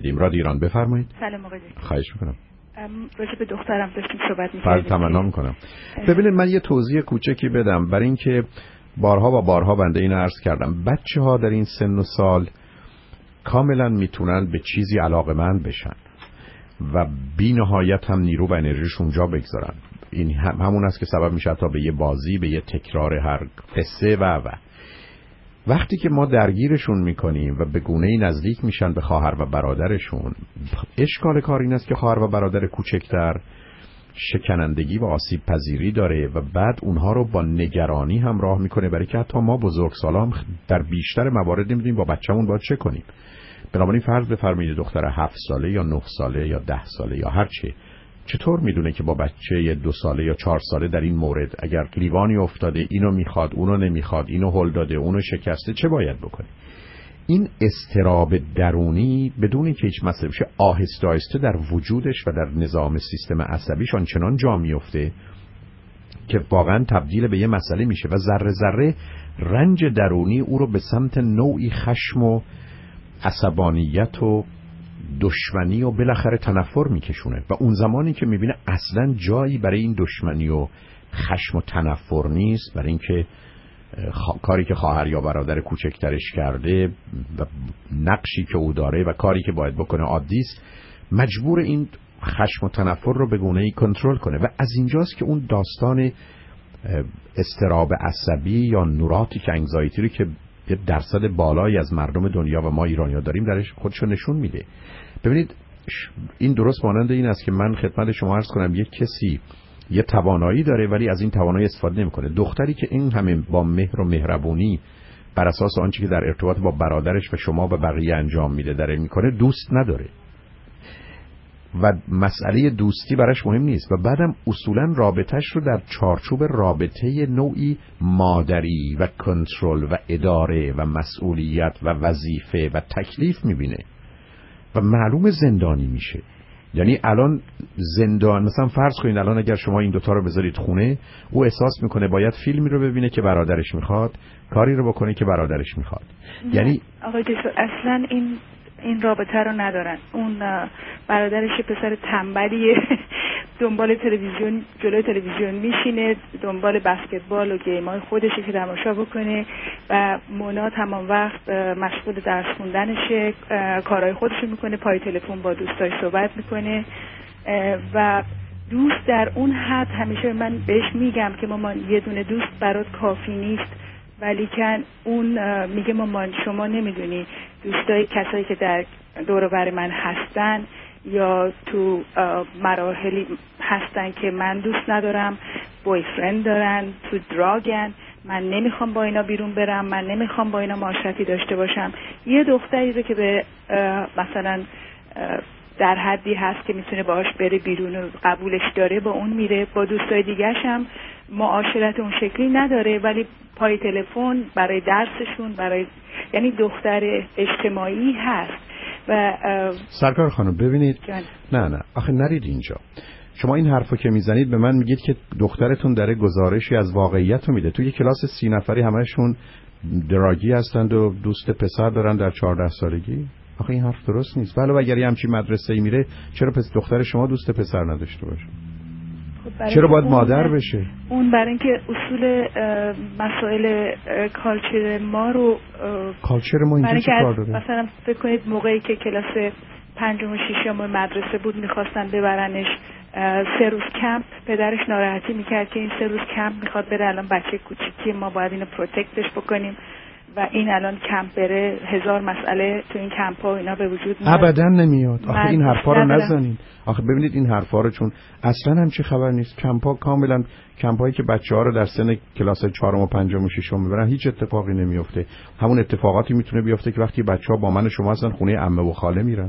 بدیم. رادیو ایران بفرمایید. سلام آقای دکتر. خواهش می‌کنم. راجع به دخترم داشتیم صحبت فرض می‌کردیم. تمنا می‌کنم. ببینید من یه توضیح کوچکی بدم برای اینکه بارها و بارها بنده اینو عرض کردم. بچه‌ها در این سن و سال کاملا میتونن به چیزی علاقه‌مند بشن و بی نهایت هم نیرو و انرژیشون جا بگذارن. این همون است که سبب میشه تا به یه بازی، به یه تکرار هر قصه و وقتی که ما درگیرشون میکنیم و به گونه‌ای نزدیک میشن به خواهر و برادرشون، اشکال کار این است که خواهر و برادر کوچکتر شکنندگی و آسیب پذیری داره و بعد اونها رو با نگرانی همراه میکنه، برای که حتی ما بزرگسالان در بیشتر موارد نمیدونیم با بچه‌مون باید چه کنیم. بنابراین فرض بفرمایید دختر 7 ساله یا 9 ساله یا 10 ساله یا هر چی، چطور میدونه که با بچه 2 ساله یا 4 ساله در این مورد اگر لیوانی افتاده اینو میخواد اونو نمیخواد، اینو هل داده اونو شکسته، چه باید بکنه؟ این اضطراب درونی بدون که هیچ مسئله بشه آهسته آهسته در وجودش و در نظام سیستم عصبیش آنچنان جا میفته که واقعا تبدیل به یه مسئله میشه و ذره ذره رنج درونی او رو به سمت نوعی خشم و عصبانیت و دشمنی و بالاخره تنفر میکشونه و اون زمانی که میبینه اصلا جایی برای این دشمنی و خشم و تنفر نیست، برای اینکه کاری که خواهر یا برادر کوچکترش کرده و نقشی که او داره و کاری که باید بکنه عادی است، مجبور این خشم و تنفر رو به گونه‌ای کنترل کنه و از اینجاست که اون داستان اضطراب عصبی یا نوراتیک انگزایتی رو که یه درصد بالایی از مردم دنیا و ما ایرانی‌ها داریم درش خودشو نشون میده. ببینید این درست مانند این است که من خدمت شما عرض کنم یک کسی یه توانایی داره ولی از این توانایی استفاده نمی‌کنه. دختری که این همه با مهر و مهربونی بر اساس آنچه که در ارتباط با برادرش و شما و بقیه انجام میده داره میکنه، دوست نداره و مسئله دوستی براش مهم نیست و بعدم اصولا رابطهش رو در چارچوب رابطه نوعی مادری و کنترل و اداره و مسئولیت و وظیفه و تکلیف میبینه و معلوم زندانی میشه. یعنی الان زندان، مثلا فرض کنید الان اگر شما این دوتا رو بذارید خونه، او احساس میکنه باید فیلمی رو ببینه که برادرش میخواد، کاری رو بکنه که برادرش میخواد. یعنی آقای دکتر اصلا این رابطه رو ندارن. اون برادرش پسر تنبلیه، دنبال تلویزیون، جلوی تلویزیون میشینه، دنبال بسکتبال و گیم‌های خودشه که تماشا بکنه و مونا تمام وقت مشغول درس خوندنشه، کارهای خودش میکنه، پای تلفن با دوستاش صحبت میکنه و دوست در اون حد. همیشه من بهش میگم که مامان یه دونه دوست برات کافی نیست، ولی کن اون میگه مامان شما نمیدونی دوستای کسایی که در دور و بر من هستن یا تو مراحلی هستن که من دوست ندارم، بویفرند دارن، تو دراگن، من نمیخوام با اینا بیرون برم، من نمیخوام با اینا معاشرتی داشته باشم. یه دختری که به مثلا در حدی هست که میتونه باهاش بره بیرون و قبولش داره، با اون میره، با دوستای دیگه‌ش هم معاشرت اون شکلی نداره ولی پای تلفن برای درسشون، برای یعنی دختر اجتماعی هست. و سرکار خانم ببینید نه آخه نرید اینجا. شما این حرفو که میزنید به من میگید که دخترتون داره گزارشی از واقعیت رو میده. توی کلاس 30 نفری همشون دراگی هستند و دوست پسر دارن در 14 سالگی. آخه این حرف درست نیست. ولی اگر یه همچین مدرسه‌ای میره، چرا پس دختر شما دوست پسر نداشته باشه؟ چرا باید مادر بشه؟ اون برای اینکه اصول مسائل کالچر ما رو کالچر ما اینجا چه کار داره؟ مثلا فکر کنید موقعی که کلاس 5 و 6 مدرسه بود میخواستن ببرنش 3 روز کمپ، پدرش ناراحتی میکرد که این 3 روز کمپ میخواد بره، الان بچه کوچیکی ما باید اینو پروتکتش بکنیم و این الان کمپ بره، 1000 مسئله تو این کمپ ها اینا به وجود میاد. ابدا نمیاد. آخه این حرفا رو نزنین. آخه ببینید این حرفا رو، چون اصلا هم چه خبر نیست. کمپ ها کاملا کمپایی که بچه‌ها رو در سن کلاس 4 و 5 و 6 میبرن هیچ اتفاقی نمیفته. همون اتفاقاتی میتونه بیفته که وقتی بچه‌ها با من و شما هستن خونه عمه و خاله میرن.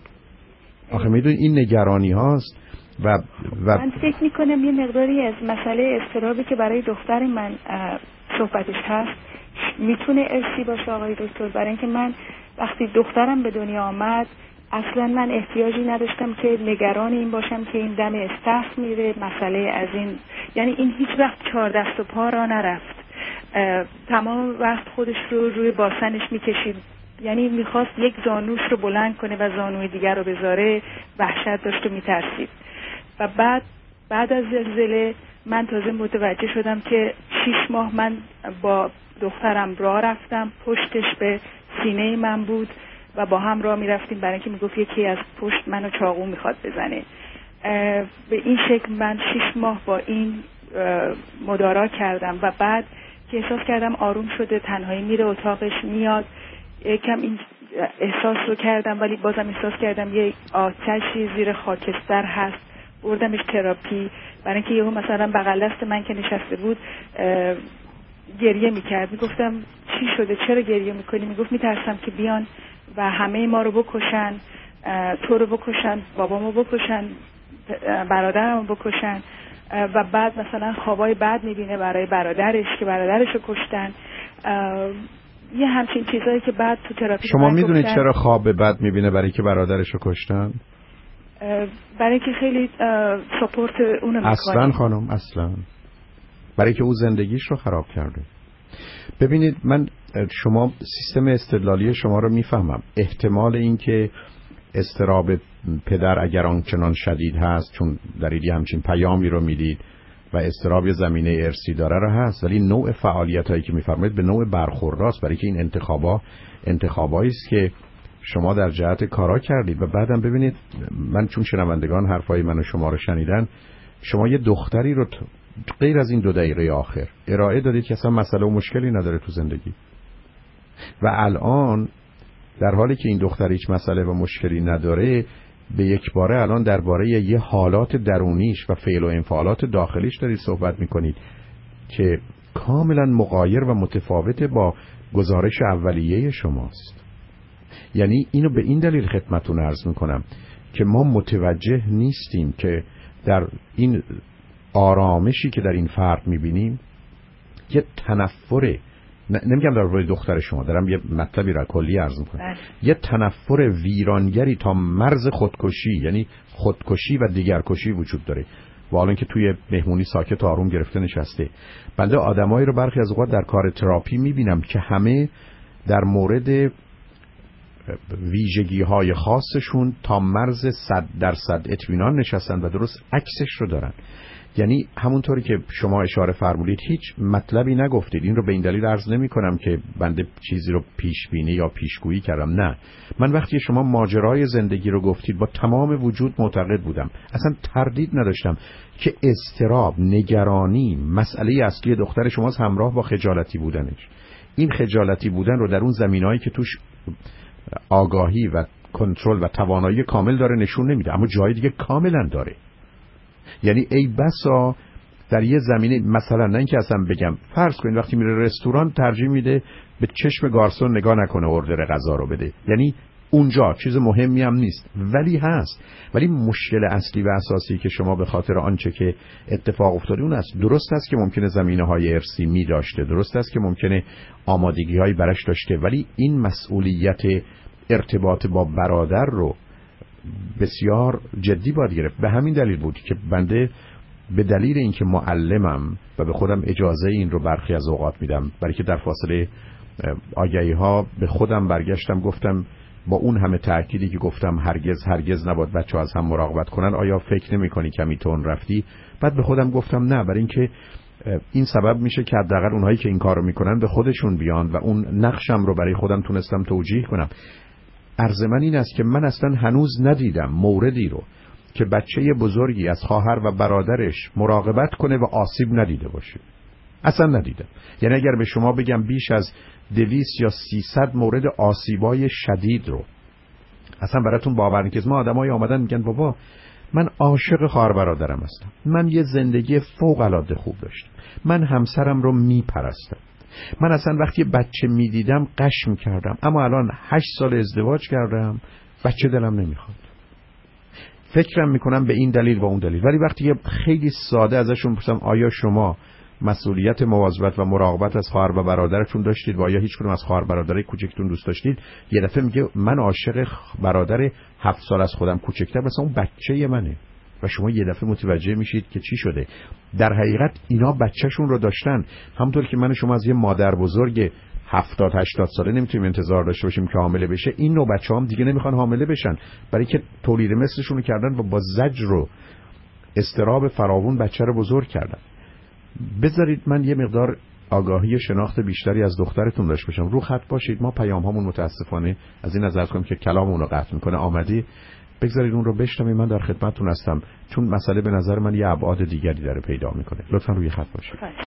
آخه میدونید این نگرانی هاست و من فکر میکنم یه مقداری از مسئله اضطرابی که برای دختر من صحبتش هست میتونه ارثی باشه آقای دکتر. برای اینکه من وقتی دخترم به دنیا آمد اصلا من احتیاجی نداشتم که نگران این باشم که این دم استخ میره، مسئله از این، یعنی این هیچ وقت 4 دست و پا را نرفت، تمام وقت خودش رو روی باسنش میکشید، یعنی میخواست یک زانوش رو بلند کنه و زانوی دیگر رو بذاره، وحشت داشت و میترسید. و بعد از زلزله من تازه متوجه شدم که 6 ماه من با دخترم راه رفتم، پشتش به سینه من بود و با هم راه میرفتیم برای اینکه میگفت یکی از پشت منو چاقو میخواد بزنه. به این شکل من 6 ماه با این مدارا کردم و بعد که احساس کردم آروم شده، تنهایی میره اتاقش میاد، یکم این احساس رو کردم، ولی بازم احساس کردم یه آتشی زیر خاکستر هست. بردمش تراپی برای اینکه یهو مثلا بغل دست من که نشسته بود گریه میکرد. میگفتم چی شده، چرا گریه میکنی؟ میگفت میترسم که بیان و همه ما رو بکشن، تو رو بکشن، بابامو بکشن، برادرمو بکشن. و بعد مثلا خوابای بد میبینه برای برادرش که برادرش رو کشتن. یه همچین چیزایی که بعد تو تراپی شما میدونید چرا خواب بد میبینه؟ برای که برادرش رو کشتن؟ برای که خیلی ساپورت اونو میکنه. اصلا خانم، اصلا برای که او زندگیش رو خراب کرده. ببینید، من شما سیستم استدلالی شما رو میفهمم. احتمال این که اضطراب پدر اگر آنچنان شدید هست، چون دارید همچین پیامی رو میدید و اضطراب زمینه ارثی داره رو هست، ولی نوع فعالیتایی که میفرمایید به نوع برخورداست. برای که این انتخابایی است که شما در جهت کارا کردید. و بعدم ببینید، من چون شنوندگان حرفای من و شما رو شنیدن، شما یه دختری رو غیر از این 2 دقیقه آخر ارائه دادید که اصلا مسئله و مشکلی نداره تو زندگی، و الان در حالی که این دختر هیچ مسئله و مشکلی نداره، به یک باره الان درباره یه حالات درونیش و فعل و انفعالات داخلیش دارید صحبت میکنید که کاملا مغایر و متفاوت با گزارش اولیه شماست. یعنی اینو به این دلیل خدمتتون عرض میکنم که ما متوجه نیستیم که در این آرامشی که در این فرد میبینیم یه تنفره، نمیگم در روی دختر شما، دارم یه مطلبی را کلی عرض میکنم، یه تنفر ویرانگری تا مرز خودکشی، یعنی خودکشی و دیگرکشی وجود داره. و حالا اینکه توی مهمونی ساکت آروم گرفته نشسته. بنده آدمایی رو برخی از اوقات در کار تراپی میبینم که همه در مورد ویژگی‌های خاصشون تا مرز 100% اطمینان نشستن و درست عکسش رو دارن. یعنی همونطوری که شما اشاره فرمودید هیچ مطلبی نگفتید. این رو به این دلیل عرض نمی کنم که بنده چیزی رو پیش بینی یا پیشگویی کردم، نه. من وقتی شما ماجرای زندگی رو گفتید با تمام وجود معتقد بودم، اصلا تردید نداشتم که اضطراب، نگرانی مسئله اصلی دختر شماست، همراه با خجالتی بودنش. این خجالتی بودن رو در اون زمینه‌ای که توش آگاهی و کنترل و توانایی کامل داره نشون نمیده، اما جای دیگه کاملا داره. یعنی ای بسا در یه زمینه، مثلا نه اینکه اصلا بگم، فرض کنید وقتی میره رستوران ترجیح میده به چشم گارسون نگاه نکنه اوردر غذا رو بده. یعنی اونجا چیز مهمی هم نیست، ولی هست. ولی مشکل اصلی و اساسی که شما به خاطر آنچه که اتفاق افتاده اون است. درست است که ممکنه زمینه‌های ارثی می داشته، درست است که ممکنه آمادگی‌هایی برش داشته، ولی این مسئولیت ارتباط با برادر رو بسیار جدی باید گرفت. به همین دلیل بود که بنده به دلیل اینکه معلمم و به خودم اجازه این رو برخی از اوقات میدم، برای که در فاصله آگهی ها به خودم برگشتم گفتم با اون همه تأکیدی که گفتم هرگز نباید بچه‌ها از هم مراقبت کنن، آیا فکر نمی‌کنی کمی تون رفتی؟ بعد به خودم گفتم نه، برای اینکه این سبب میشه که حداقل اونهایی که این کارو میکنن به خودشون بیان و اون نقشم رو برای خودم تونستم توجیه کنم. عرض من این است که من اصلا هنوز ندیدم موردی رو که بچه بزرگی از خواهر و برادرش مراقبت کنه و آسیب ندیده باشه. اصلا ندیدم. یعنی اگر به شما بگم بیش از 200 یا 300 مورد آسیبای شدید رو اصلا براتون باور نکنید. ما آدمایی آمدن میگن بابا من عاشق خواهر برادرم هستم، من یه زندگی فوق العاده خوب داشتم، من همسرم رو میپرستم، من اصلا وقتی بچه میدیدم قش میکردم، اما الان 8 سال ازدواج کردم بچه دلم نمیخواد. فکرم میکنم به این دلیل و اون دلیل. ولی وقتی خیلی ساده ازشون پرسم آیا شما مسئولیت مواظبت و مراقبت از خواهر و برادرتون داشتید و آیا هیچ کدوم از خواهر برادرای کوچکتون دوست داشتید، یه دفعه میگه من عاشق برادر 7 سال از خودم کوچکتر، مثلا اون بچه منه. و شما یه دفعه متوجه میشید که چی شده. در حقیقت اینا بچه‌شون رو داشتن، همونطور که من شما از یه مادر بزرگ 70-80 ساله نمیتونیم انتظار داشته باشیم که حامله بشه. این نوع بچه‌ها هم دیگه نمیخوان حامله بشن، برای که تولید مثلشون رو کردن و با زجر و استراب فراوون بچه رو بزرگ کردن. بذارید من یه مقدار آگاهی شناخت بیشتری از دخترتون داشته باشم. رو خط باشید، ما پیام هامون متاسفانه از این نظر کنیم که کلاممون رو قطع میکنه آمدی، بگذارید اون رو بشنویم. من در خدمتتون هستم، چون مسئله به نظر من یه ابعاد دیگری داره پیدا میکنه. لطفا روی خط باشید.